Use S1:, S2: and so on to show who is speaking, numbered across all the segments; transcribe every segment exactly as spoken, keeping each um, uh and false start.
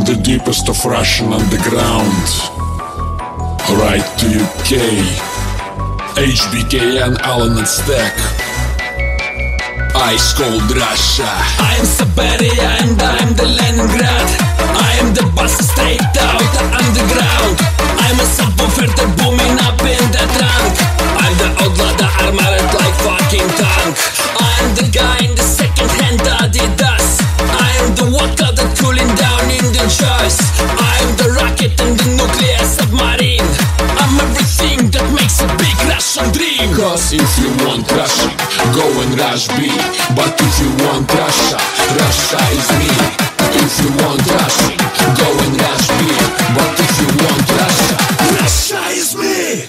S1: the deepest of Russian underground, right to U K, H B K and Alan and Stack, Ice Cold Russia.
S2: I am Siberia and I am the Leningrad. I am the boss straight out the underground. I'm a subwoofer that booming up in the trunk. I'm the outlaw, the armored like fucking tank. I am the guy in the second hand Adidas. I am the vodka that cooling down in the jars. I am the rocket and the nuclear submarine. I'm everything that makes a big Russian dream.
S1: Cause if you want Russian, go and rush B. But if you want Russia, Russia is me. If you want Russian, go and rush B. But if you want Russia, Russia is me.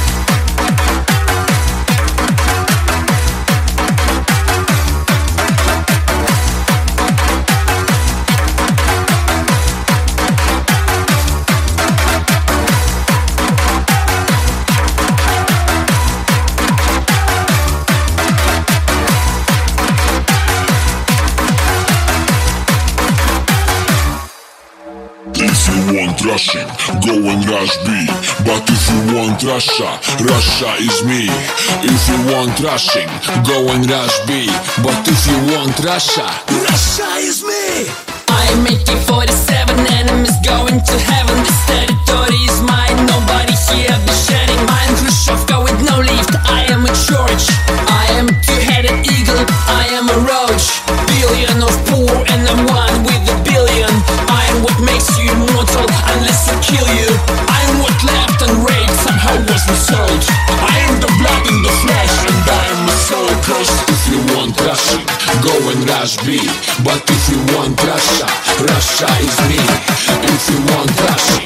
S1: If you want Russian, go and rush B. But if you want Russia, Russia is me. If you want Russian, go and rush B. But if you want Russia, Russia is me.
S2: I am A K forty-seven, enemies going to heaven. This territory is mine, nobody here be sharing. I am Khrushchevka with no lift, I am a church. I am two-headed eagle, I am a roach. Billion of poor and I'm one with a billion. I am what makes you immortal unless I kill you. I am what left and raped somehow wasn't sold. I am the blood in the flesh and I am a soul.
S1: Cause if you want Russian, go and rush B. But if you want Russia, Russia is me. If you want Russia,